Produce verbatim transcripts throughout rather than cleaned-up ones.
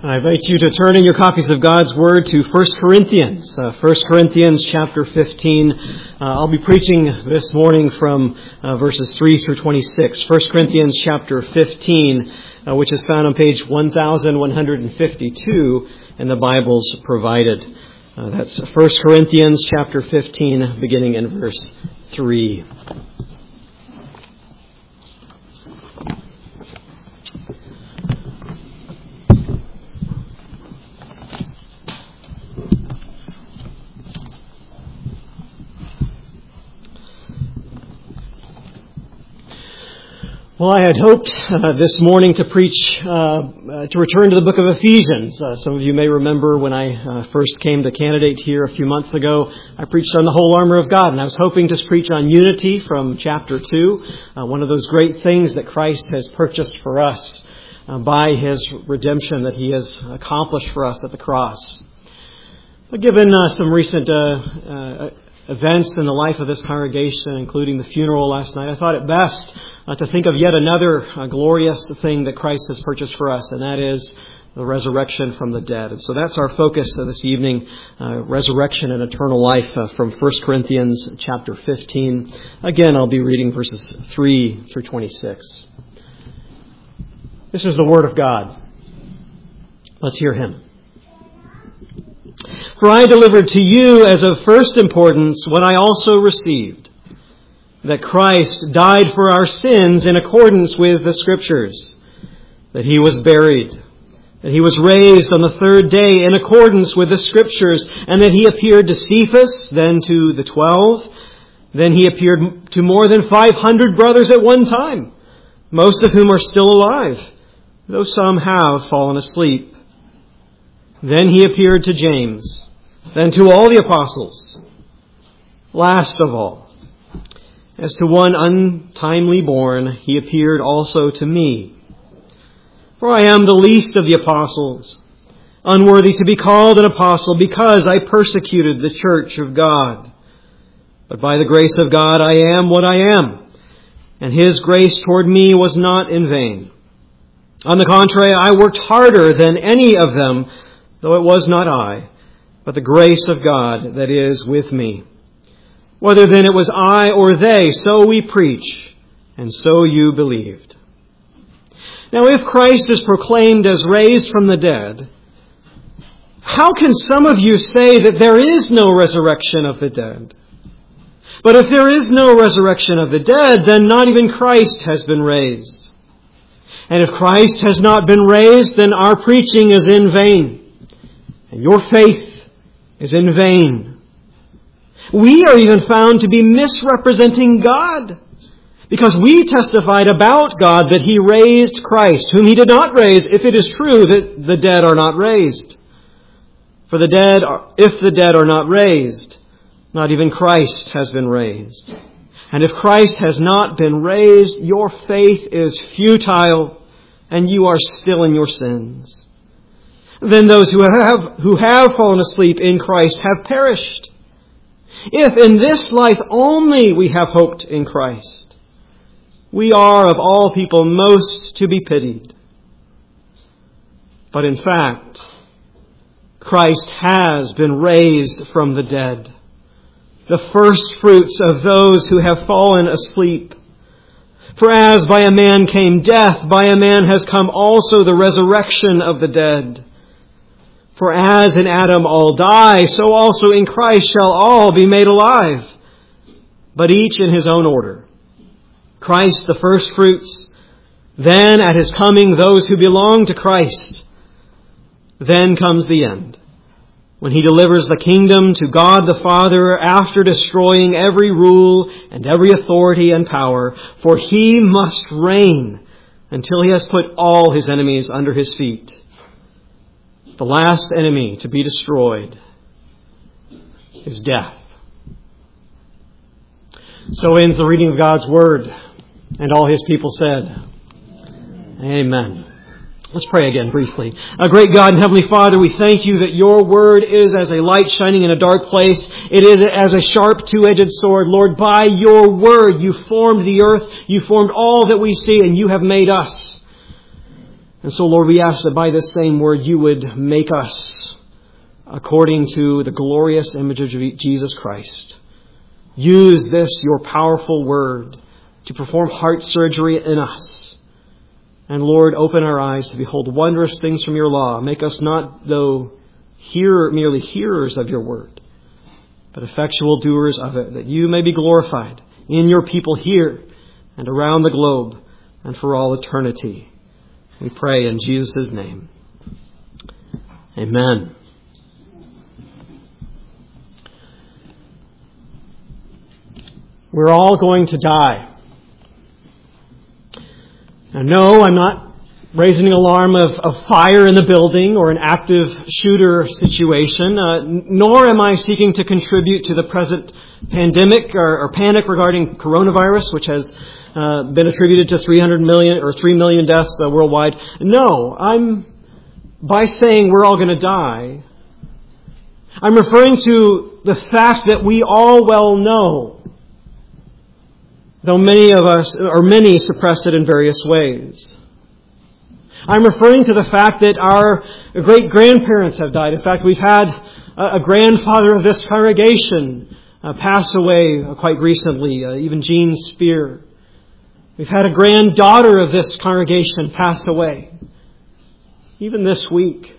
I invite you to turn in your copies of God's Word to First Corinthians, uh, First Corinthians chapter fifteen. Uh, I'll be preaching this morning from uh, verses three through twenty-six. First Corinthians chapter fifteen, uh, which is found on page one thousand one hundred fifty-two in the Bibles provided. Uh, that's First Corinthians chapter fifteen, beginning in verse three. Well, I had hoped uh, this morning to preach, uh, uh, to return to the book of Ephesians. Uh, some of you may remember when I uh, first came to candidate here a few months ago, I preached on the whole armor of God, and I was hoping to preach on unity from chapter two, uh, one of those great things that Christ has purchased for us uh, by His redemption that He has accomplished for us at the cross. But given uh, some recent uh, uh, events in the life of this congregation, including the funeral last night, I thought it best uh, to think of yet another uh, glorious thing that Christ has purchased for us, and that is the resurrection from the dead. And so that's our focus uh, this evening, uh, resurrection and eternal life uh, from First Corinthians chapter fifteen. Again, I'll be reading verses three through twenty-six. This is the Word of God. Let's hear Him. For I delivered to you as of first importance what I also received, that Christ died for our sins in accordance with the Scriptures, that He was buried, that He was raised on the third day in accordance with the Scriptures, and that He appeared to Cephas, then to the twelve, then He appeared to more than five hundred brothers at one time, most of whom are still alive, though some have fallen asleep. Then He appeared to James, then to all the apostles. Last of all, as to one untimely born, He appeared also to me. For I am the least of the apostles, unworthy to be called an apostle, because I persecuted the church of God. But by the grace of God I am what I am, and His grace toward me was not in vain. On the contrary, I worked harder than any of them, though it was not I, but the grace of God that is with me. Whether then it was I or they, so we preach, and so you believed. Now if Christ is proclaimed as raised from the dead, how can some of you say that there is no resurrection of the dead? But if there is no resurrection of the dead, then not even Christ has been raised. And if Christ has not been raised, then our preaching is in vain, and your faith is in vain. We are even found to be misrepresenting God, because we testified about God that He raised Christ, whom He did not raise, if it is true that the dead are not raised. For the dead, are, if the dead are not raised, not even Christ has been raised. And if Christ has not been raised, your faith is futile, and you are still in your sins. Then those who have who have fallen asleep in Christ have perished. If in this life only we have hoped in Christ, we are of all people most to be pitied. But in fact, Christ has been raised from the dead, the first fruits of those who have fallen asleep. For as by a man came death, by a man has come also the resurrection of the dead. For as in Adam all die, so also in Christ shall all be made alive, but each in his own order. Christ the first fruits, then at His coming those who belong to Christ. Then comes the end, when He delivers the kingdom to God the Father after destroying every rule and every authority and power, for He must reign until He has put all His enemies under His feet. The last enemy to be destroyed is death. So ends the reading of God's Word, and all His people said, Amen. Let's pray again briefly. A great God and Heavenly Father, we thank You that Your Word is as a light shining in a dark place. It is as a sharp two-edged sword. Lord, by Your Word You formed the earth, You formed all that we see, and You have made us. And so, Lord, we ask that by this same word you would make us according to the glorious image of Jesus Christ. Use this, your powerful word, to perform heart surgery in us. And Lord, open our eyes to behold wondrous things from your law. Make us not, though, hear, merely hearers of your word, but effectual doers of it, that you may be glorified in your people here and around the globe and for all eternity. We pray in Jesus' name. Amen. We're all going to die. Now, no, I'm not raising an alarm of, of fire in the building or an active shooter situation, uh, nor am I seeking to contribute to the present pandemic or, or panic regarding coronavirus, which has uh, been attributed to three hundred million or three million deaths uh, worldwide. No, I'm, by saying we're all going to die, I'm referring to the fact that we all well know, though many of us, or many, suppress it in various ways. I'm referring to the fact that our great-grandparents have died. In fact, we've had a grandfather of this congregation uh, pass away uh, quite recently, uh, even Gene Spear. We've had a granddaughter of this congregation pass away, even this week.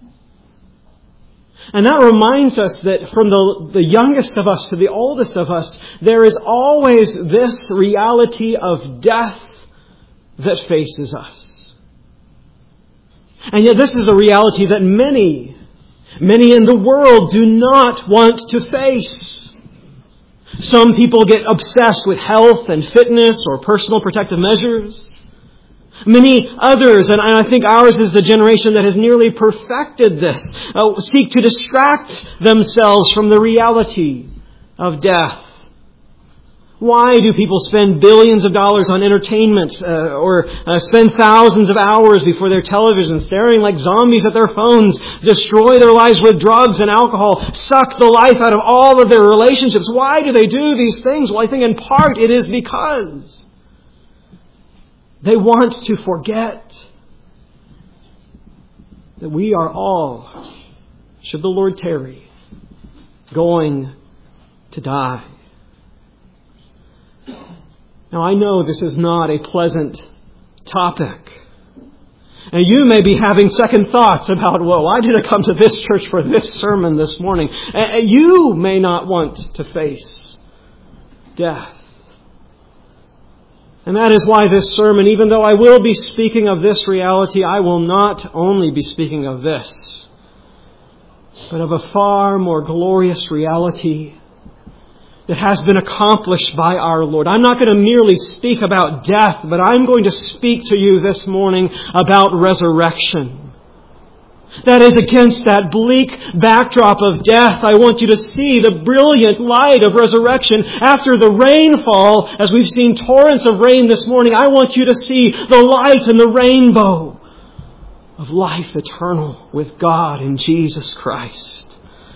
And that reminds us that from the, the youngest of us to the oldest of us, there is always this reality of death that faces us. And yet this is a reality that many, many in the world do not want to face. Some people get obsessed with health and fitness or personal protective measures. Many others, and I think ours is the generation that has nearly perfected this, uh, seek to distract themselves from the reality of death. Why do people spend billions of dollars on entertainment uh, or uh, spend thousands of hours before their television staring like zombies at their phones, destroy their lives with drugs and alcohol, suck the life out of all of their relationships? Why do they do these things? Well, I think in part it is because they want to forget that we are all, should the Lord tarry, going to die. Now, I know this is not a pleasant topic. And you may be having second thoughts about, well, why did I come to this church for this sermon this morning? And you may not want to face death. And that is why this sermon, even though I will be speaking of this reality, I will not only be speaking of this, but of a far more glorious reality that has been accomplished by our Lord. I'm not going to merely speak about death, but I'm going to speak to you this morning about resurrection. That is, against that bleak backdrop of death, I want you to see the brilliant light of resurrection. After the rainfall, as we've seen torrents of rain this morning, I want you to see the light and the rainbow of life eternal with God in Jesus Christ.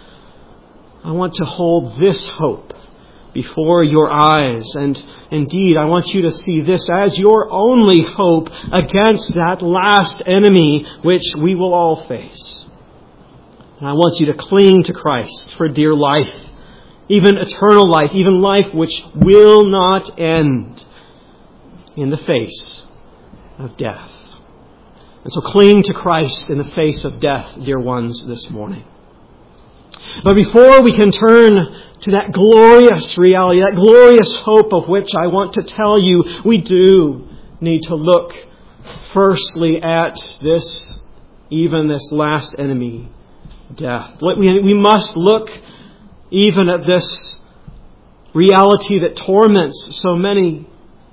I want to hold this hope before your eyes. And indeed, I want you to see this as your only hope against that last enemy which we will all face. And I want you to cling to Christ for dear life, even eternal life, even life which will not end in the face of death. And so cling to Christ in the face of death, dear ones, this morning. But before we can turn to that glorious reality, that glorious hope of which I want to tell you, we do need to look firstly at this, even this last enemy, death. We must look even at this reality that torments so many.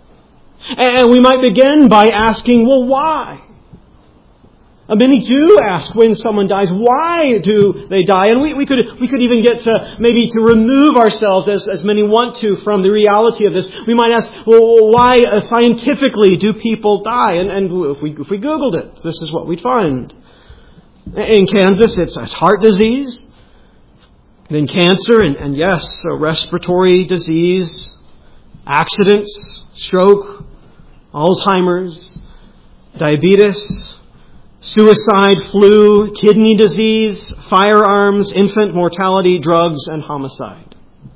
And we might begin by asking, well, why? Many do ask when someone dies, why do they die? And we, we could we could even get to maybe to remove ourselves, as, as many want to, from the reality of this. We might ask, well, why uh, scientifically do people die? And, and if we if we Googled it, this is what we'd find. In Kansas, it's, it's heart disease, then cancer, and, and yes, so respiratory disease, accidents, stroke, Alzheimer's, diabetes, suicide, flu, kidney disease, firearms, infant mortality, drugs, and homicide.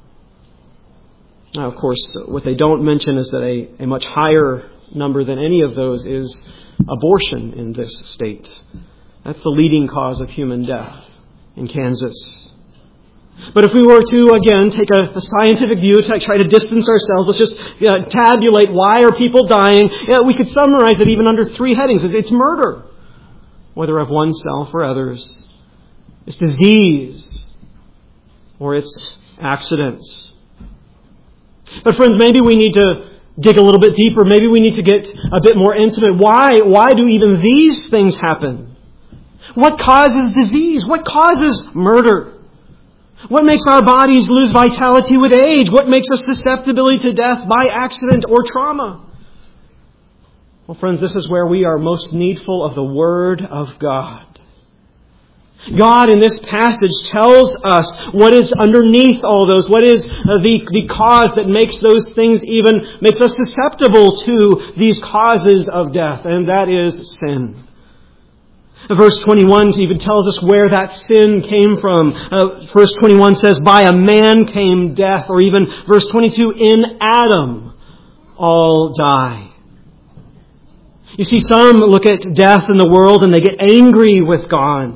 Now, of course, what they don't mention is that a, a much higher number than any of those is abortion in this state. That's the leading cause of human death in Kansas. But if we were to, again, take a, a scientific view, to try to distance ourselves, let's just uh, tabulate why are people dying, yeah, we could summarize it even under three headings. It's murder, whether of oneself or others. It's disease, or it's accidents. But friends, maybe we need to dig a little bit deeper. Maybe we need to get a bit more intimate. Why, why do even these things happen? What causes disease? What causes murder? What makes our bodies lose vitality with age? What makes us susceptible to death by accident or trauma? Well, friends, this is where we are most needful of the Word of God. God in this passage tells us what is underneath all those, what is the, the cause that makes those things even, makes us susceptible to these causes of death, and that is sin. Verse twenty-one even tells us where that sin came from. Uh, verse twenty-one says, by a man came death, or even verse twenty-two, in Adam all die. You see, some look at death in the world and they get angry with God,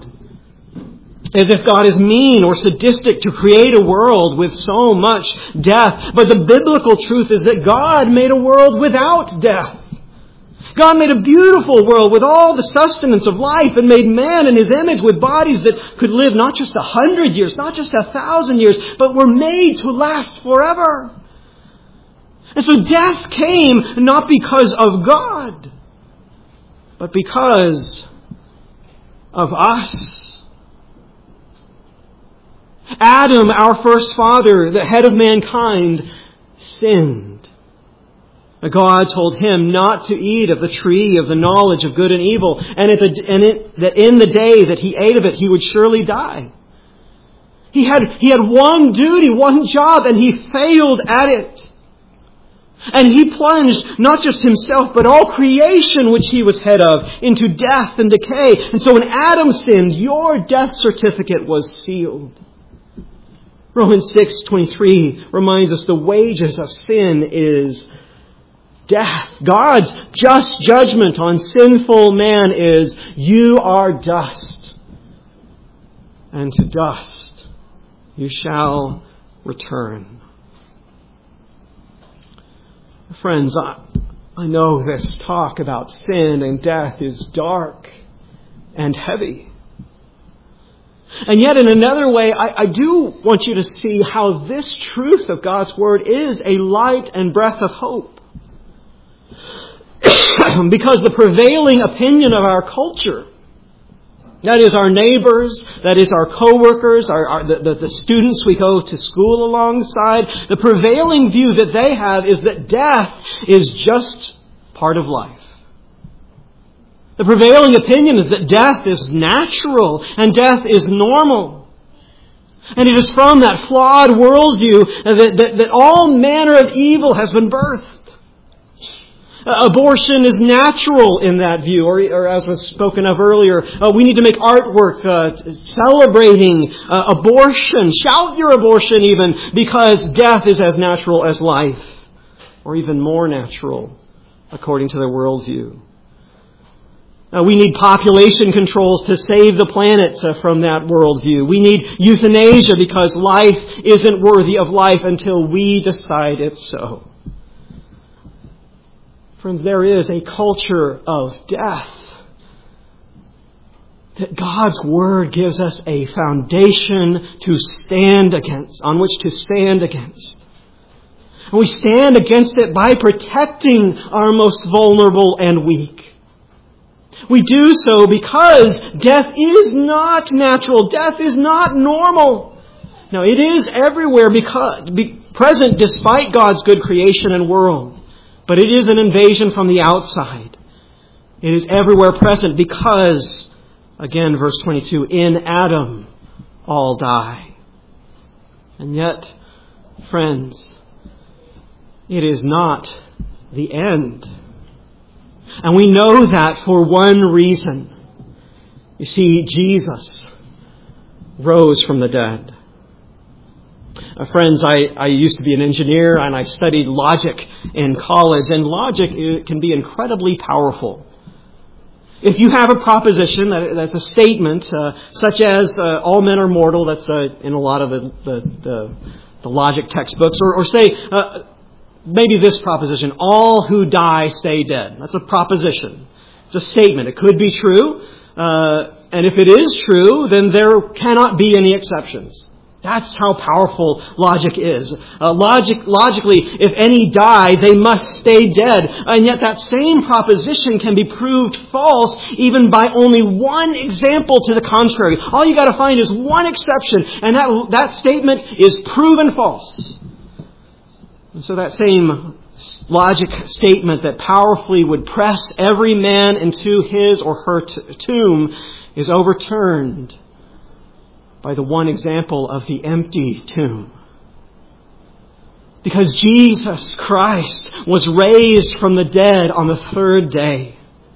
as if God is mean or sadistic to create a world with so much death. But the biblical truth is that God made a world without death. God made a beautiful world with all the sustenance of life and made man in His image with bodies that could live not just a hundred years, not just a thousand years, but were made to last forever. And so death came not because of God, but because of us. Adam, our first father, the head of mankind, sinned. God told him not to eat of the tree of the knowledge of good and evil, and, at the, and it, that in the day that he ate of it, he would surely die. He had, he had one duty, one job, and he failed at it. And he plunged not just himself, but all creation which he was head of into death and decay. And so when Adam sinned, your death certificate was sealed. Romans six twenty-three reminds us the wages of sin is death. God's just judgment on sinful man is, you are dust, and to dust you shall return. Friends, I, I know this talk about sin and death is dark and heavy. And yet in another way, I, I do want you to see how this truth of God's Word is a light and breath of hope. Because the prevailing opinion of our culture, that is our neighbors, that is our co-workers, our, our, the, the, the students we go to school alongside, the prevailing view that they have is that death is just part of life. The prevailing opinion is that death is natural and death is normal. And it is from that flawed worldview that, that, that all manner of evil has been birthed. Abortion is natural in that view, or, or as was spoken of earlier, uh, we need to make artwork uh, celebrating uh, abortion. Shout your abortion even, because death is as natural as life, or even more natural, according to their worldview. Uh, we need population controls to save the planet uh, from that worldview. We need euthanasia because life isn't worthy of life until we decide it's so. Friends, there is a culture of death that God's Word gives us a foundation to stand against, on which to stand against. And we stand against it by protecting our most vulnerable and weak. We do so because death is not natural. Death is not normal. Now, it is everywhere because, be, present despite God's good creation and world. But it is an invasion from the outside. It is everywhere present because, again, verse twenty-two, in Adam all die. And yet, friends, it is not the end. And we know that for one reason. You see, Jesus rose from the dead. Uh, friends, I, I used to be an engineer and I studied logic in college, and logic it can be incredibly powerful. If you have a proposition that, that's a statement, uh, such as uh, all men are mortal, that's uh, in a lot of the, the, the, the logic textbooks, or, or say uh, maybe this proposition, all who die stay dead. That's a proposition. It's a statement. It could be true, uh, and if it is true, then there cannot be any exceptions. That's how powerful logic is. Uh, logic, logically, if any die, they must stay dead. And yet that same proposition can be proved false even by only one example to the contrary. All you got to find is one exception, and that, that statement is proven false. And so that same logic statement that powerfully would press every man into his or her t- tomb is overturned by the one example of the empty tomb. Because Jesus Christ was raised from the dead on the third day.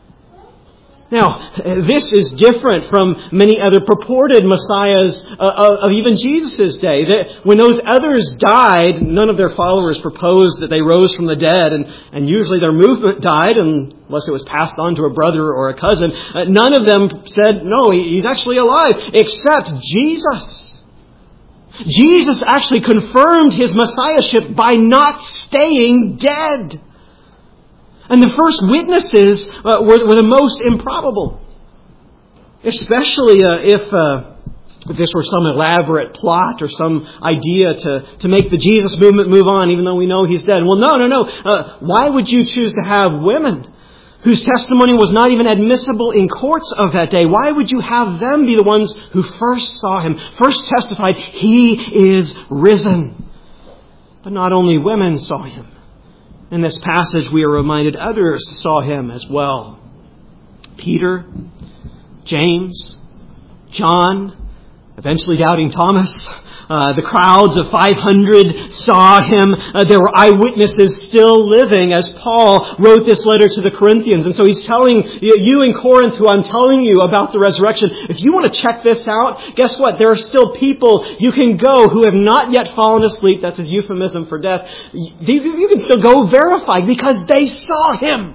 Now, this is different from many other purported messiahs uh, of even Jesus' day. That when those others died, none of their followers proposed that they rose from the dead, and, and usually their movement died unless it was passed on to a brother or a cousin. Uh, none of them said, no, he, he's actually alive, except Jesus. Jesus actually confirmed his messiahship by not staying dead. And the first witnesses uh, were, were the most improbable. Especially uh, if, uh, if this were some elaborate plot or some idea to, to make the Jesus movement move on, even though we know he's dead. Well, no, no, no. Uh, why would you choose to have women whose testimony was not even admissible in courts of that day? Why would you have them be the ones who first saw him, first testified, he is risen? But not only women saw him. In this passage, we are reminded others saw him as well. Peter, James, John, eventually doubting Thomas. Uh, the crowds of five hundred saw him. Uh, there were eyewitnesses still living as Paul wrote this letter to the Corinthians. And so he's telling you in Corinth, who I'm telling you about the resurrection, if you want to check this out, guess what? There are still people you can go who have not yet fallen asleep. That's his euphemism for death. You can still go verify because they saw him.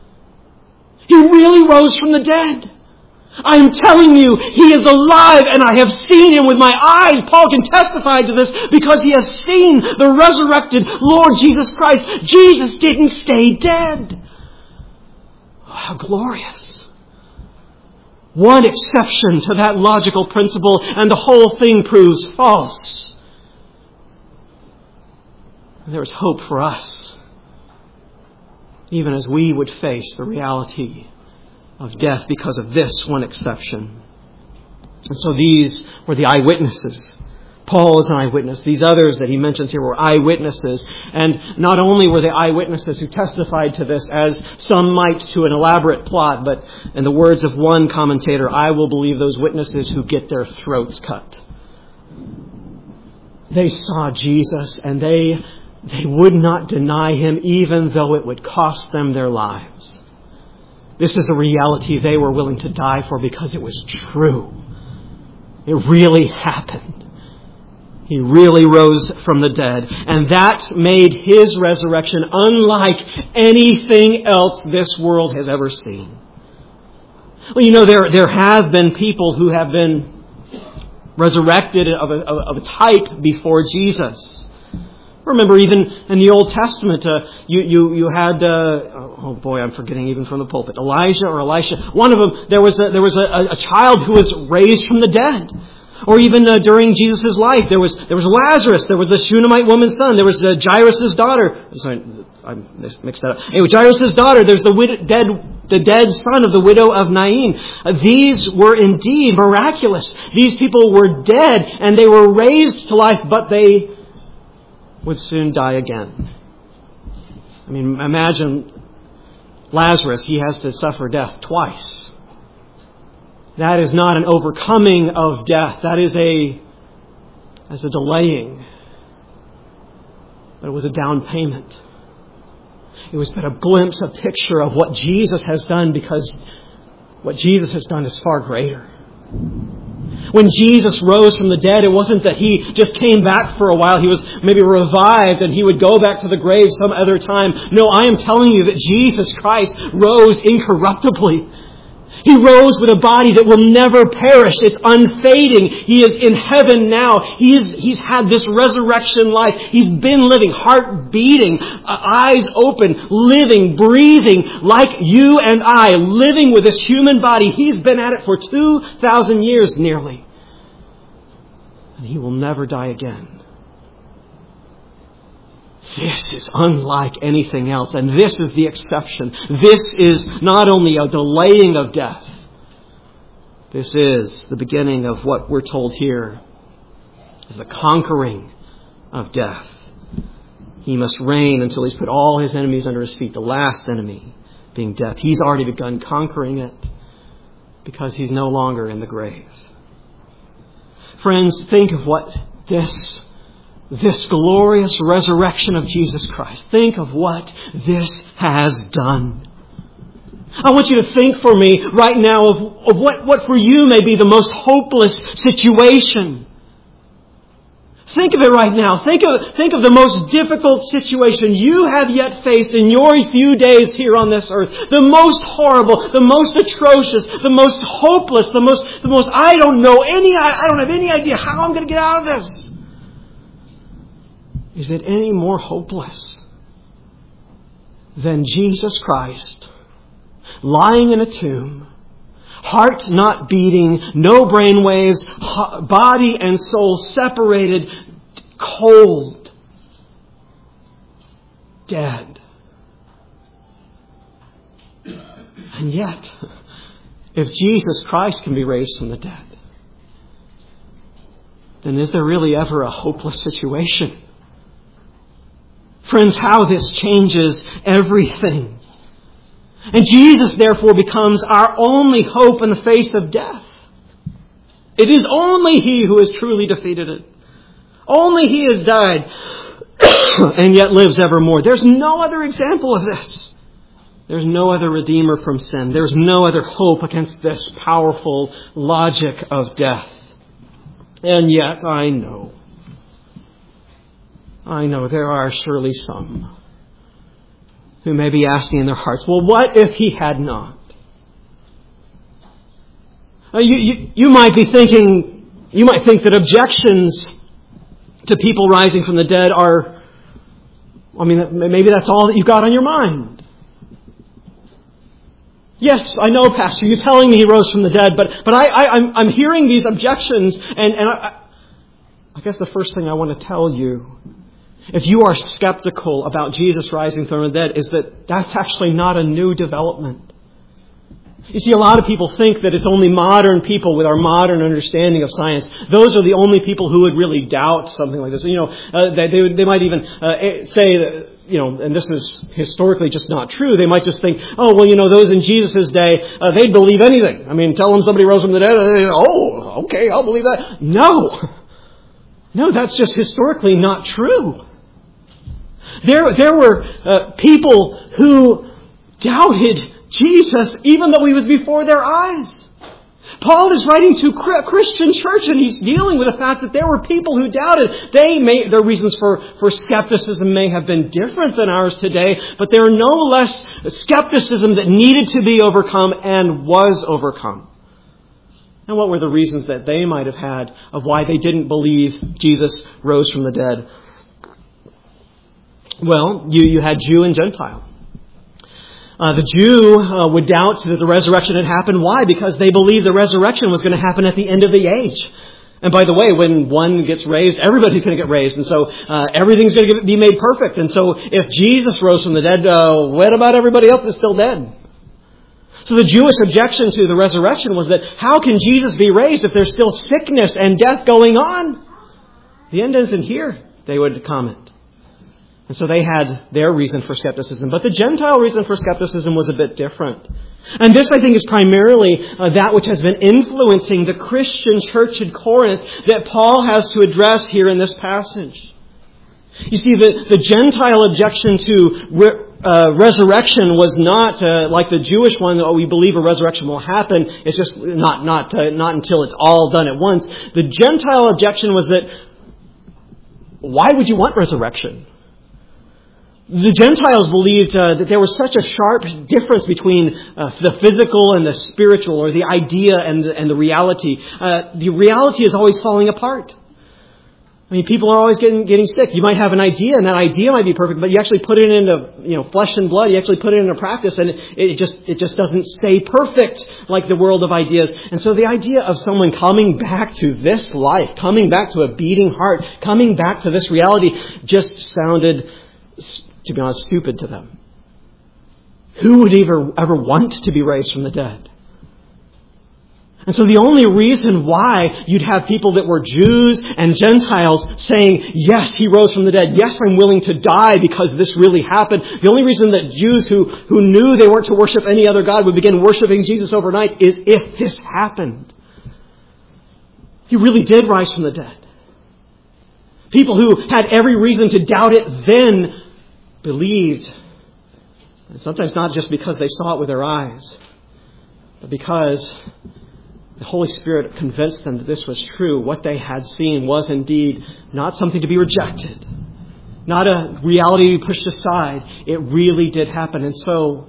He really rose from the dead. I am telling you, he is alive, and I have seen him with my eyes. Paul can testify to this because he has seen the resurrected Lord Jesus Christ. Jesus didn't stay dead. Oh, how glorious. One exception to that logical principle, and the whole thing proves false. And there is hope for us, even as we would face the reality of death because of this one exception. And so these were the eyewitnesses. Paul is an eyewitness. These others that he mentions here were eyewitnesses. And not only were they eyewitnesses who testified to this, as some might to an elaborate plot, but in the words of one commentator, I will believe those witnesses who get their throats cut. They saw Jesus, and they, they would not deny him even though it would cost them their lives. This is a reality they were willing to die for because it was true. It really happened. He really rose from the dead. And that made his resurrection unlike anything else this world has ever seen. Well, you know, there, there have been people who have been resurrected of a, of a type before Jesus. Remember, even in the Old Testament, uh, you, you, you had, uh, oh boy, I'm forgetting even from the pulpit, Elijah or Elisha. One of them, there was a, there was a, a child who was raised from the dead. Or even uh, during Jesus' life, there was there was Lazarus, there was the Shunammite woman's son, there was uh, Jairus' daughter. Sorry, I mixed that up. Anyway, Jairus' daughter, there's the widow, dead the dead son of the widow of Nain. Uh, these were indeed miraculous. These people were dead and they were raised to life, but they would soon die again. I mean, imagine Lazarus, he has to suffer death twice. That is not an overcoming of death. That is a, as a delaying. But it was a down payment. It was but a glimpse, a picture of what Jesus has done, because what Jesus has done is far greater. When Jesus rose from the dead, it wasn't that He just came back for a while. He was maybe revived and He would go back to the grave some other time. No, I am telling you that Jesus Christ rose incorruptibly. He rose with a body that will never perish. It's unfading. He is in heaven now. He is, he's had this resurrection life. He's been living, heart beating, uh, eyes open, living, breathing like you and I, living with this human body. He's been at it for two thousand years nearly. And He will never die again. This is unlike anything else, and this is the exception. This is not only a delaying of death. This is the beginning of what we're told here is the conquering of death. He must reign until He's put all His enemies under His feet, the last enemy being death. He's already begun conquering it because He's no longer in the grave. Friends, think of what this This glorious resurrection of Jesus Christ. Think of what this has done. I want you to think for me right now of, of what, what for you may be the most hopeless situation. Think of it right now. Think of, think of the most difficult situation you have yet faced in your few days here on this earth. The most horrible, the most atrocious, the most hopeless, the most, the most, I don't know any, I don't have any idea how I'm going to get out of this. Is it any more hopeless than Jesus Christ lying in a tomb, heart not beating, no brain waves, body and soul separated, cold, dead? And yet, if Jesus Christ can be raised from the dead, then is there really ever a hopeless situation? Friends, how this changes everything. And Jesus, therefore, becomes our only hope in the face of death. It is only He who has truly defeated it. Only He has died and yet lives evermore. There's no other example of this. There's no other Redeemer from sin. There's no other hope against this powerful logic of death. And yet, I know. I know there are surely some who may be asking in their hearts, well, what if He had not? Uh, you, you, you might be thinking, you might think that objections to people rising from the dead are, I mean, maybe that's all that you've got on your mind. Yes, I know, Pastor, you're telling me He rose from the dead, but but I, I, I'm, I'm hearing these objections, and, and I, I guess the first thing I want to tell you, if you are skeptical about Jesus rising from the dead, is that that's actually not a new development. You see, a lot of people think that it's only modern people with our modern understanding of science. Those are the only people who would really doubt something like this. You know, uh, they, they, they might even uh, say that, you know, and this is historically just not true. They might just think, oh, well, you know, those in Jesus' day, uh, they'd believe anything. I mean, tell them somebody rose from the dead. Uh, oh, okay, I'll believe that. No. No, that's just historically not true. There, there were uh, people who doubted Jesus even though He was before their eyes. Paul is writing to a Christian church, and he's dealing with the fact that there were people who doubted. They may, their reasons for, for skepticism may have been different than ours today, but there are no less skepticism that needed to be overcome and was overcome. And what were the reasons that they might have had of why they didn't believe Jesus rose from the dead? Well, you, you had Jew and Gentile. Uh, the Jew uh, would doubt that the resurrection had happened. Why? Because they believed the resurrection was going to happen at the end of the age. And by the way, when one gets raised, everybody's going to get raised. And so uh, everything's going to be made perfect. And so if Jesus rose from the dead, uh, what about everybody else that's still dead? So the Jewish objection to the resurrection was that how can Jesus be raised if there's still sickness and death going on? The end isn't here, they would comment. And so they had their reason for skepticism. But the Gentile reason for skepticism was a bit different. And this, I think, is primarily uh, that which has been influencing the Christian church in Corinth that Paul has to address here in this passage. You see, the, the Gentile objection to re- uh, resurrection was not uh, like the Jewish one. Oh, we believe a resurrection will happen. It's just not not uh, not until it's all done at once. The Gentile objection was that why would you want resurrection? The Gentiles believed uh, that there was such a sharp difference between uh, the physical and the spiritual, or the idea and the, and the reality. Uh, the reality is always falling apart. I mean, people are always getting getting sick. You might have an idea, and that idea might be perfect, but you actually put it into, you know, flesh and blood. You actually put it into practice, and it, it just it just doesn't stay perfect like the world of ideas. And so the idea of someone coming back to this life, coming back to a beating heart, coming back to this reality, just sounded, to be honest, stupid to them. Who would ever ever want to be raised from the dead? And so the only reason why you'd have people that were Jews and Gentiles saying, yes, he rose from the dead. Yes, I'm willing to die because this really happened. The only reason that Jews who, who knew they weren't to worship any other God would begin worshiping Jesus overnight is if this happened. He really did rise from the dead. People who had every reason to doubt it then believed. And sometimes not just because they saw it with their eyes, but because the Holy Spirit convinced them that this was true. What they had seen was indeed not something to be rejected, not a reality to be pushed aside. It really did happen. And so,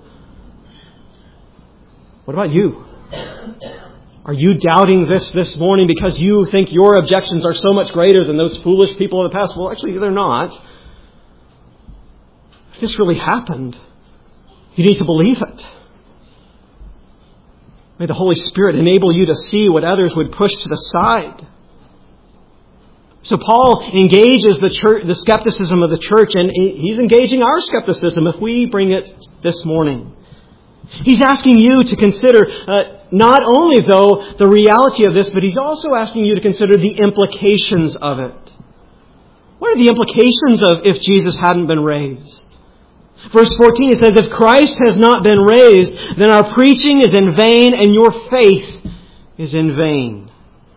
what about you? Are you doubting this this morning because you think your objections are so much greater than those foolish people of the past? Well, actually, they're not. If this really happened, you need to believe it. May the Holy Spirit enable you to see what others would push to the side. So Paul engages the church, the skepticism of the church, and he's engaging our skepticism if we bring it this morning. He's asking you to consider uh, not only, though, the reality of this, but he's also asking you to consider the implications of it. What are the implications of if Jesus hadn't been raised? Verse fourteen, it says, if Christ has not been raised, then our preaching is in vain and your faith is in vain.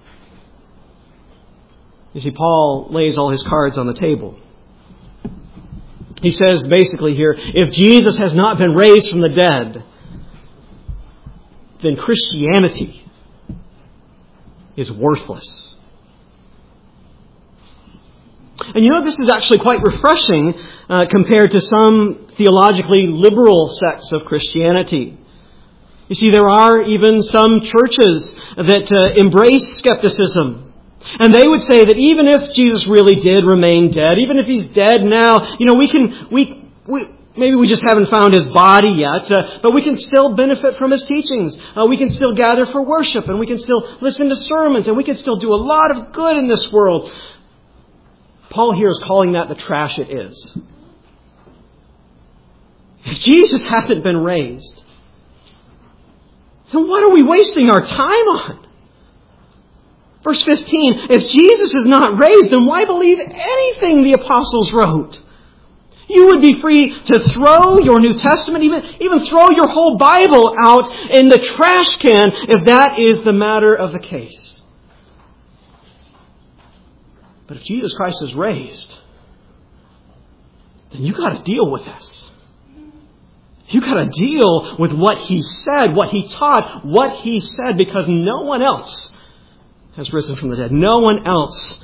You see, Paul lays all his cards on the table. He says basically here, if Jesus has not been raised from the dead, then Christianity is worthless. And you know, this is actually quite refreshing uh, compared to some theologically liberal sects of Christianity. You see, there are even some churches that uh, embrace skepticism. And they would say that even if Jesus really did remain dead, even if he's dead now, you know, we can, we, we maybe we just haven't found his body yet, uh, but we can still benefit from his teachings. Uh, we can still gather for worship, and we can still listen to sermons, and we can still do a lot of good in this world. Paul here is calling that the trash it is. If Jesus hasn't been raised, then what are we wasting our time on? Verse fifteen, if Jesus is not raised, then why believe anything the apostles wrote? You would be free to throw your New Testament, even, even throw your whole Bible out in the trash can if that is the matter of the case. But if Jesus Christ is raised, then you've got to deal with this. You've got to deal with what he said, what he taught, what he said, because no one else has risen from the dead. No one else.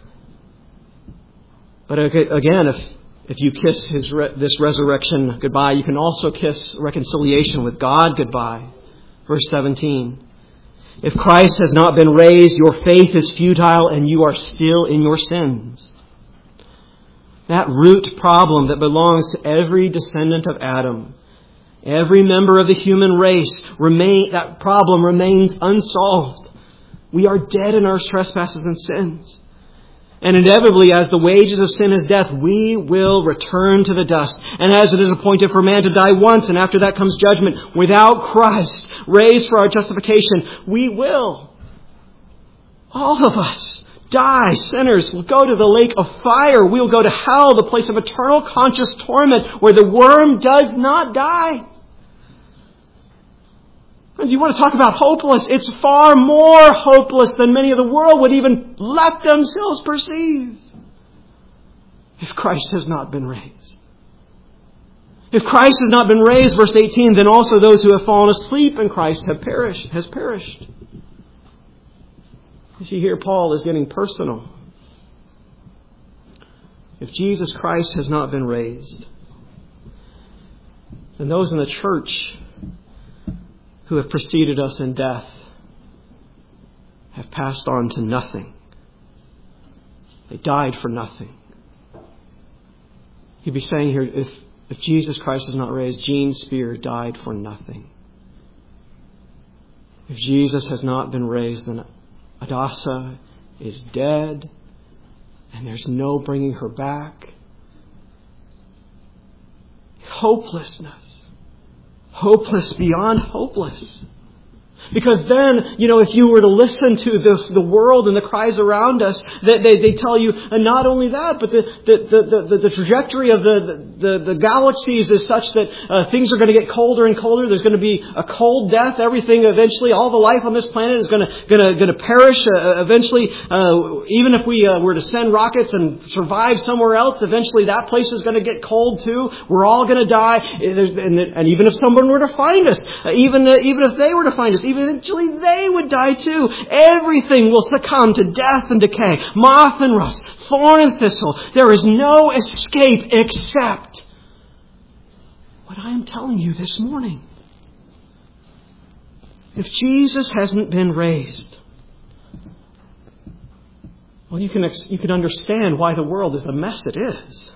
But again, if if you kiss his re- this resurrection goodbye, you can also kiss reconciliation with God goodbye. Verse seventeen. If Christ has not been raised, your faith is futile and you are still in your sins. That root problem that belongs to every descendant of Adam, every member of the human race, remain, that problem remains unsolved. We are dead in our trespasses and sins. And inevitably, as the wages of sin is death, we will return to the dust. And as it is appointed for man to die once, and after that comes judgment, without Christ raised for our justification, we will, all of us, die. Sinners will go to the lake of fire. We'll go to hell, the place of eternal conscious torment, where the worm does not die. Friends, you want to talk about hopeless? It's far more hopeless than many of the world would even let themselves perceive. If Christ has not been raised. If Christ has not been raised, verse eighteen, then also those who have fallen asleep in Christ have perished, has perished. You see, here Paul is getting personal. If Jesus Christ has not been raised, then those in the church who have preceded us in death have passed on to nothing. They died for nothing. He'd be saying here, if, if Jesus Christ is not raised, Gene Spear died for nothing. If Jesus has not been raised, then Adasa is dead, and there's no bringing her back. Hopelessness. Hopeless beyond hopeless. Because then, you know, if you were to listen to the, the world and the cries around us, they, they, they tell you, and not only that, but the, the, the, the, the trajectory of the, the, the galaxies is such that uh, things are going to get colder and colder. There's going to be a cold death. Everything eventually, all the life on this planet is going to, going to, going to perish. Uh, eventually, uh, even if we uh, were to send rockets and survive somewhere else, eventually that place is going to get cold too. We're all going to die. And, and even if someone were to find us, uh, even, uh, even if they were to find us, eventually they would die too. Everything will succumb to death and decay, moth and rust, thorn and thistle. There is no escape except what I am telling you this morning. If Jesus hasn't been raised, well, you can you can understand why the world is the mess it is.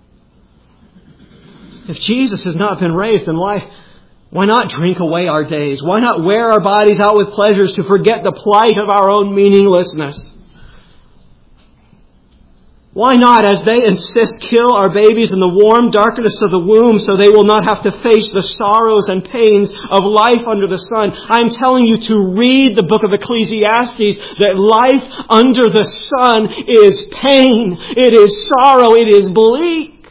If Jesus has not been raised, then why Why not drink away our days? Why not wear our bodies out with pleasures to forget the plight of our own meaninglessness? Why not, as they insist, kill our babies in the warm darkness of the womb so they will not have to face the sorrows and pains of life under the sun? I'm telling you to read the book of Ecclesiastes, that life under the sun is pain, it is sorrow, it is bleak.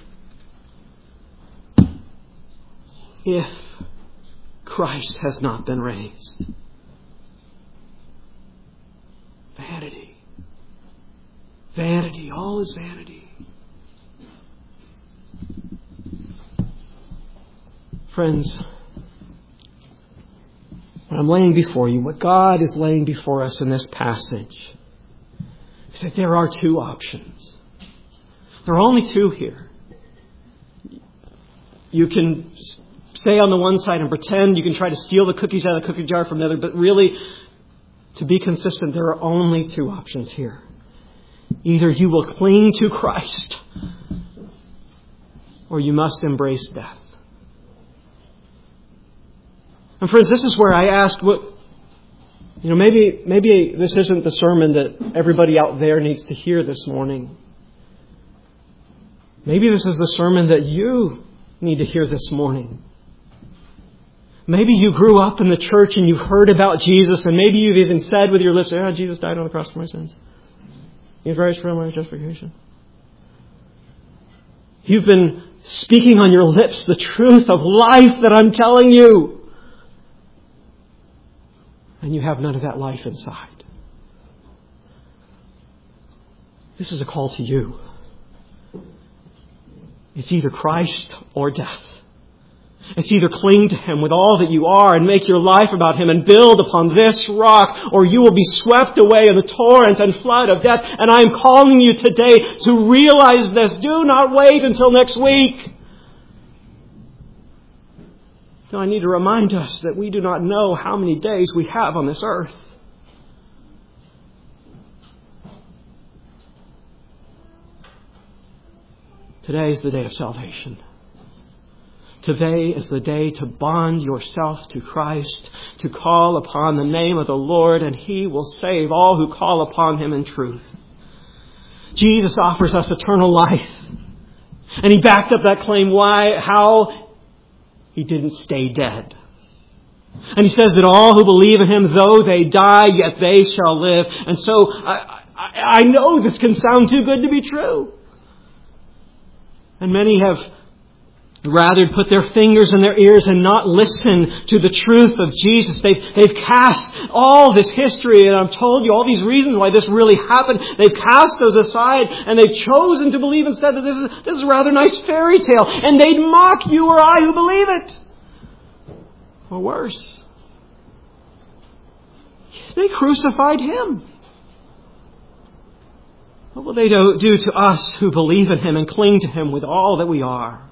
If Christ has not been raised. Vanity. Vanity. All is vanity. Friends, what I'm laying before you, what God is laying before us in this passage, is that there are two options. There are only two here. You can stay on the one side and pretend. You can try to steal the cookies out of the cookie jar from the other. But really, to be consistent, there are only two options here. Either you will cling to Christ, or you must embrace death. And friends, this is where I ask, what, you know, maybe maybe this isn't the sermon that everybody out there needs to hear this morning. Maybe this is the sermon that you need to hear this morning. Maybe you grew up in the church and you've heard about Jesus, and maybe you've even said with your lips, "Oh, Jesus died on the cross for my sins. He's raised for my justification." You've been speaking on your lips the truth of life that I'm telling you. And you have none of that life inside. This is a call to you. It's either Christ or death. It's either cling to Him with all that you are and make your life about Him and build upon this rock, or you will be swept away in the torrent and flood of death. And I am calling you today to realize this. Do not wait until next week. So I need to remind us that we do not know how many days we have on this earth. Today is the day of salvation. Today is the day to bond yourself to Christ, to call upon the name of the Lord, and He will save all who call upon Him in truth. Jesus offers us eternal life. And He backed up that claim. Why? How? He didn't stay dead. And He says that all who believe in Him, though they die, yet they shall live. And so I, I, I know this can sound too good to be true. And many have rather put their fingers in their ears and not listen to the truth of Jesus. They've, they've cast all this history, and I've told you all these reasons why this really happened. They've cast those aside, and they've chosen to believe instead that this is, this is a rather nice fairy tale, and they'd mock you or I who believe it. Or worse, they crucified Him. What will they do, do to us who believe in Him and cling to Him with all that we are?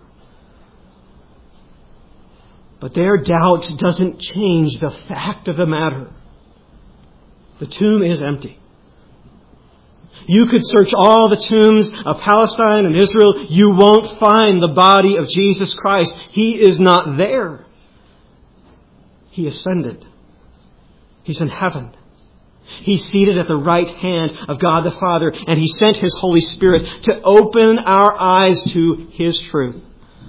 But their doubt doesn't change the fact of the matter. The tomb is empty. You could search all the tombs of Palestine and Israel. You won't find the body of Jesus Christ. He is not there. He ascended. He's in heaven. He's seated at the right hand of God the Father, and He sent His Holy Spirit to open our eyes to His truth.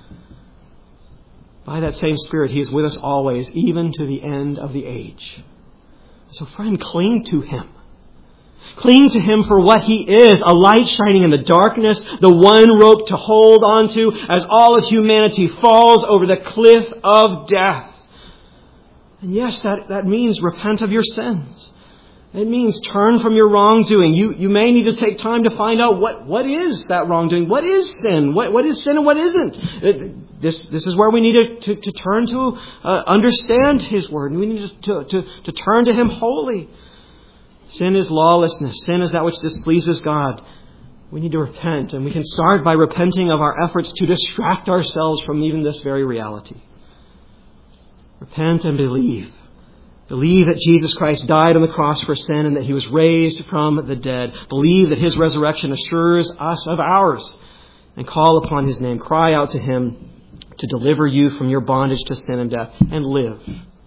By that same Spirit, He is with us always, even to the end of the age. So friend, cling to Him. Cling to Him for what He is, a light shining in the darkness, the one rope to hold on to as all of humanity falls over the cliff of death. And yes, that, that means repent of your sins. It means turn from your wrongdoing. You you may need to take time to find out what, what is that wrongdoing. What is sin? What what is sin and what isn't? It, this this is where we need to, to, to turn to uh, understand His Word. We need to, to, to turn to Him wholly. Sin is lawlessness. Sin is that which displeases God. We need to repent, and we can start by repenting of our efforts to distract ourselves from even this very reality. Repent and believe. Believe that Jesus Christ died on the cross for sin and that He was raised from the dead. Believe that His resurrection assures us of ours. And call upon His name. Cry out to Him to deliver you from your bondage to sin and death. And live.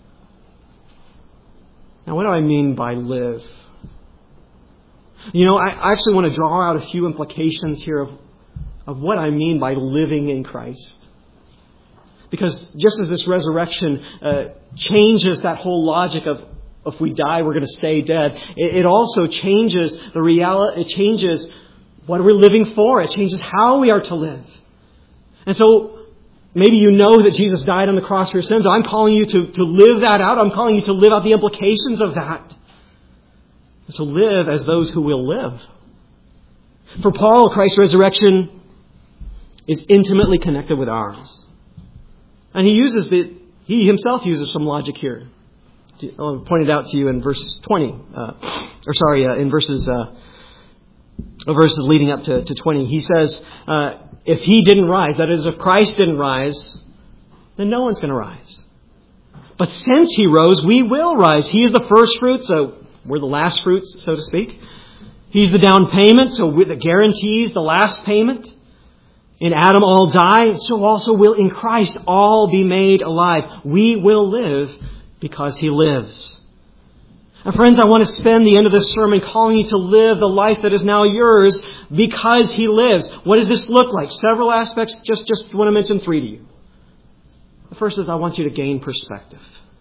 Now, what do I mean by live? You know, I actually want to draw out a few implications here of, of what I mean by living in Christ. Because just as this resurrection uh, changes that whole logic of if we die, we're going to stay dead, it, it also changes the reality. It changes what we're living for. It changes how we are to live. And so maybe you know that Jesus died on the cross for your sins. I'm calling you to, to live that out. I'm calling you to live out the implications of that. And so live as those who will live. For Paul, Christ's resurrection is intimately connected with ours. And he uses the, he himself uses some logic here. I'll point it out to you in verse twenty, uh, or sorry, uh, in verses, uh, verses leading up to, to twenty. He says, uh, if He didn't rise, that is, if Christ didn't rise, then no one's going to rise. But since He rose, we will rise. He is the first fruit, so we're the last fruits, so to speak. He's the down payment, so we're the guarantees the last payment. In Adam all die, so also will in Christ all be made alive. We will live because He lives. And friends, I want to spend the end of this sermon calling you to live the life that is now yours because He lives. What does this look like? Several aspects. Just, just want to mention three to you. The first is I want you to gain perspective.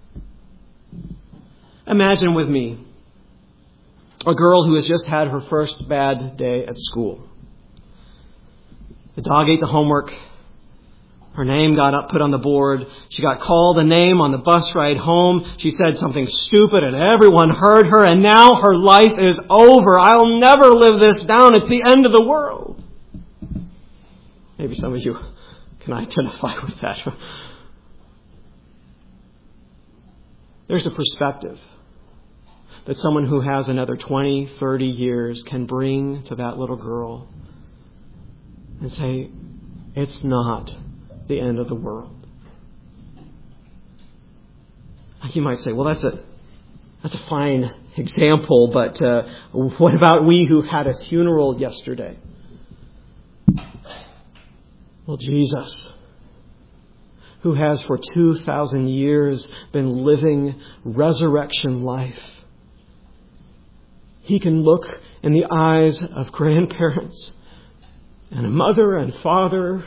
Imagine with me a girl who has just had her first bad day at school. The dog ate the homework. Her name got up, put on the board. She got called a name on the bus ride home. She said something stupid and everyone heard her. And now her life is over. I'll never live this down. It's the end of the world. Maybe some of you can identify with that. There's a perspective that someone who has another twenty, thirty years can bring to that little girl. And say, it's not the end of the world. You might say, well, that's a that's a fine example, but uh, what about we who had a funeral yesterday? Well, Jesus, who has for two thousand years been living resurrection life, He can look in the eyes of grandparents and a mother and father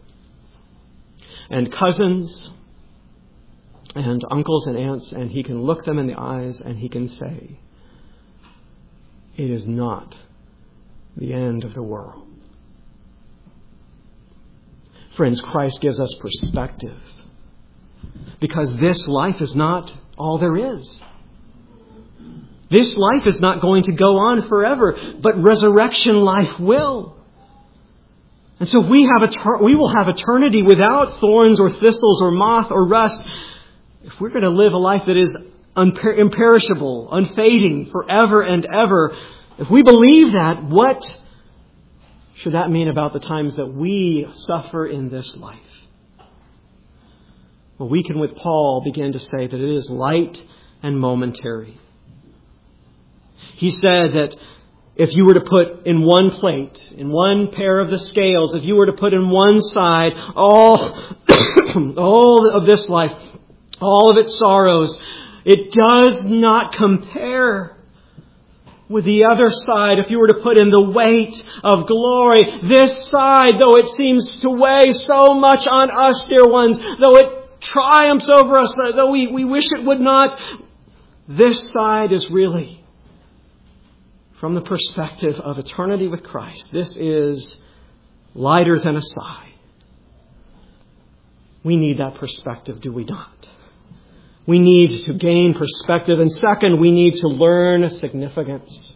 and cousins and uncles and aunts, and He can look them in the eyes and He can say, it is not the end of the world. Friends, Christ gives us perspective. Because this life is not all there is. This life is not going to go on forever, but resurrection life will. And so we have etern- we will have eternity without thorns or thistles or moth or rust. If we're going to live a life that is unper- imperishable, unfading, forever and ever, if we believe that, what should that mean about the times that we suffer in this life? Well, we can, with Paul, begin to say that it is light and momentary. He said that if you were to put in one plate, in one pair of the scales, if you were to put in one side all, all of this life, all of its sorrows, it does not compare with the other side. If you were to put in the weight of glory, this side, though it seems to weigh so much on us, dear ones, though it triumphs over us, though we, we wish it would not, this side is really, from the perspective of eternity with Christ, this is lighter than a sigh. We need that perspective, do we not? We need to gain perspective. And second, we need to learn significance.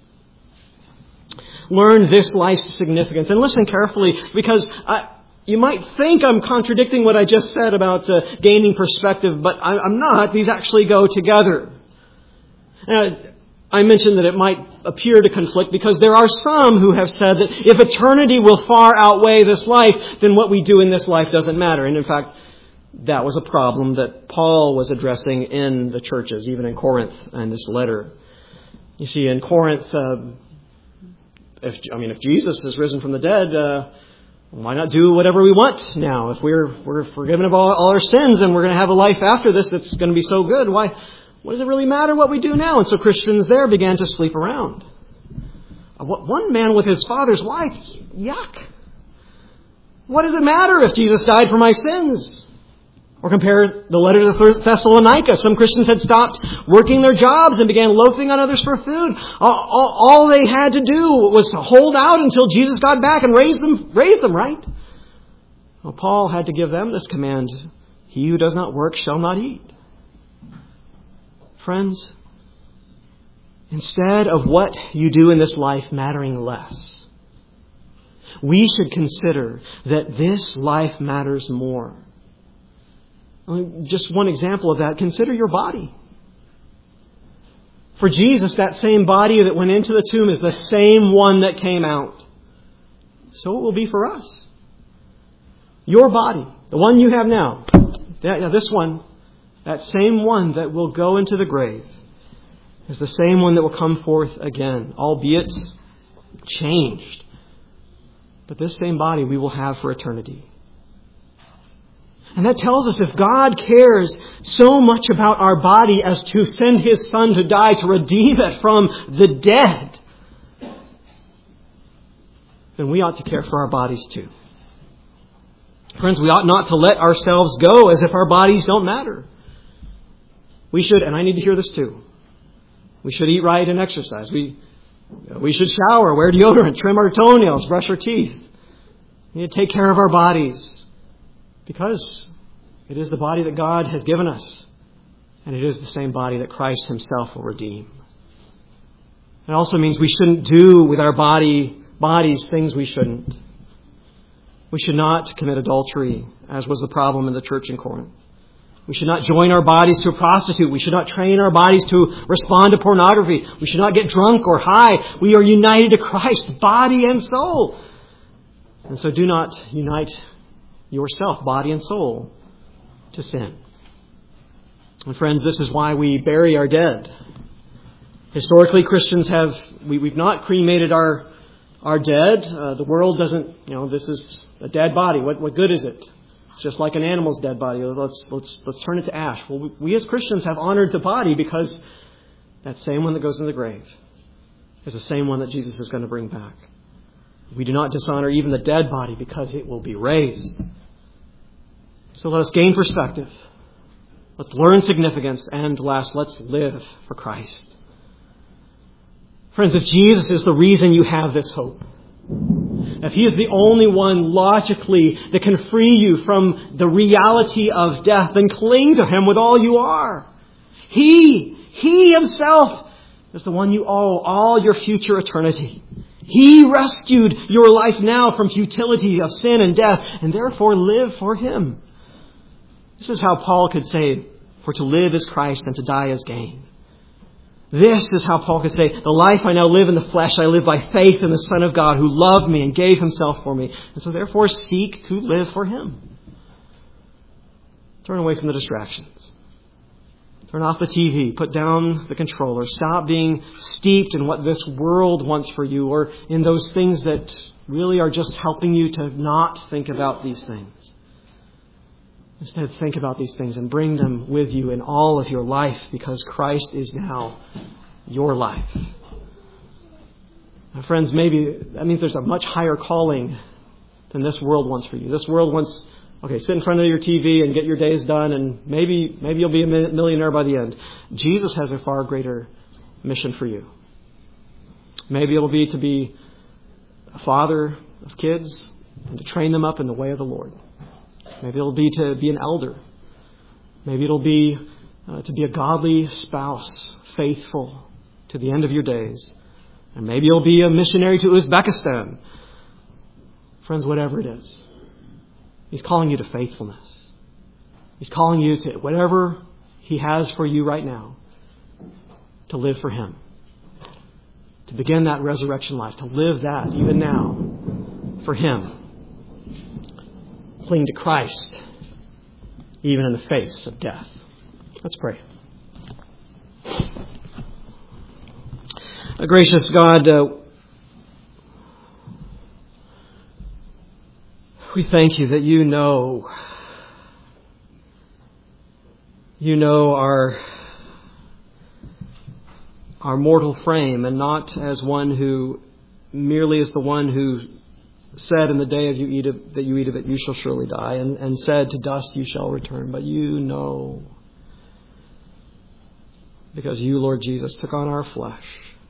Learn this life's significance. And listen carefully, because I, you might think I'm contradicting what I just said about uh, gaining perspective, but I, I'm not. These actually go together. Uh, I mentioned that it might appear to conflict because there are some who have said that if eternity will far outweigh this life, then what we do in this life doesn't matter. And in fact, that was a problem that Paul was addressing in the churches, even in Corinth in this letter. You see, in Corinth, uh, if I mean, if Jesus is risen from the dead, uh, why not do whatever we want now? If we're we're forgiven of all, all our sins and we're going to have a life after this that's going to be so good, why? What does it really matter what we do now? And so Christians there began to sleep around. One man with his father's wife, yuck. What does it matter if Jesus died for my sins? Or compare the letter to Thessalonica. Some Christians had stopped working their jobs and began loafing on others for food. All, all, all they had to do was to hold out until Jesus got back and raise them, raise them, right? Well, Paul had to give them this command. He who does not work shall not eat. Friends, instead of what you do in this life mattering less, we should consider that this life matters more. Just one example of that, consider your body. For Jesus, that same body that went into the tomb is the same one that came out. So it will be for us. Your body, the one you have now, that, this one, that same one that will go into the grave, is the same one that will come forth again, albeit changed. But this same body we will have for eternity. And that tells us if God cares so much about our body as to send His Son to die to redeem it from the dead, then we ought to care for our bodies too. Friends, we ought not to let ourselves go as if our bodies don't matter. We should, and I need to hear this too, we should eat right and exercise. We, we should shower, wear deodorant, trim our toenails, brush our teeth. We need to take care of our bodies. Because it is the body that God has given us. And it is the same body that Christ Himself will redeem. It also means we shouldn't do with our body bodies things we shouldn't. We should not commit adultery, as was the problem in the church in Corinth. We should not join our bodies to a prostitute. We should not train our bodies to respond to pornography. We should not get drunk or high. We are united to Christ, body and soul. And so do not unite yourself, body and soul, to sin. And friends, this is why we bury our dead. Historically, Christians have, we, we've not cremated our our dead. Uh, the world doesn't, you know, this is a dead body. What what good is it? It's just like an animal's dead body. Let's let's let's turn it to ash. Well, we, we as Christians have honored the body because that same one that goes in the grave is the same one that Jesus is going to bring back. We do not dishonor even the dead body because it will be raised. So let us gain perspective. Let's learn significance. And last, let's live for Christ. Friends, if Jesus is the reason you have this hope, if He is the only one logically that can free you from the reality of death, then cling to Him with all you are. He, He Himself is the one you owe all your future eternity. He rescued your life now from futility of sin and death, and therefore live for Him. This is how Paul could say, for to live is Christ and to die is gain. This is how Paul could say, the life I now live in the flesh, I live by faith in the Son of God who loved me and gave Himself for me. And so therefore seek to live for Him. Turn away from the distractions. Turn off the T V. Put down the controller. Stop being steeped in what this world wants for you or in those things that really are just helping you to not think about these things. Instead, think about these things and bring them with you in all of your life because Christ is now your life. Now, friends, maybe that means there's a much higher calling than this world wants for you. This world wants, okay, sit in front of your T V and get your days done and maybe maybe you'll be a millionaire by the end. Jesus has a far greater mission for you. Maybe it'll be to be a father of kids and to train them up in the way of the Lord. Maybe it'll be to be an elder. Maybe it'll be uh, to be a godly spouse, faithful to the end of your days. And maybe you'll be a missionary to Uzbekistan. Friends, whatever it is, He's calling you to faithfulness. He's calling you to whatever He has for you right now, to live for Him. To begin that resurrection life, to live that even now for Him. Cling to Christ, even in the face of death. Let's pray. Uh, gracious God, uh, we thank You that You know, You know our our mortal frame, and not as one who merely is the one who said in the day of you eat of, that you eat of it, you shall surely die, and, and said to dust you shall return. But You know, because You, Lord Jesus, took on our flesh.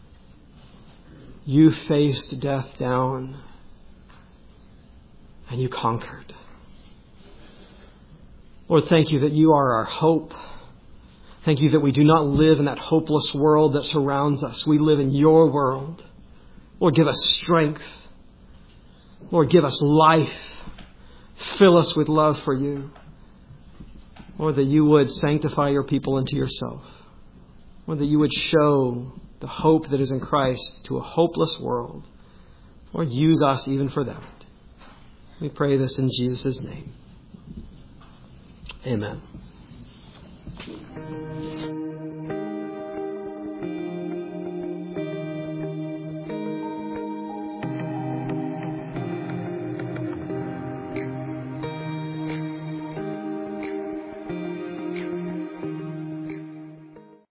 You faced death down, and You conquered. Lord, thank You that You are our hope. Thank You that we do not live in that hopeless world that surrounds us. We live in Your world. Lord, give us strength. Lord, give us life. Fill us with love for You. Lord, that You would sanctify Your people into Yourself. Lord, that You would show the hope that is in Christ to a hopeless world. Lord, use us even for that. We pray this in Jesus' name. Amen.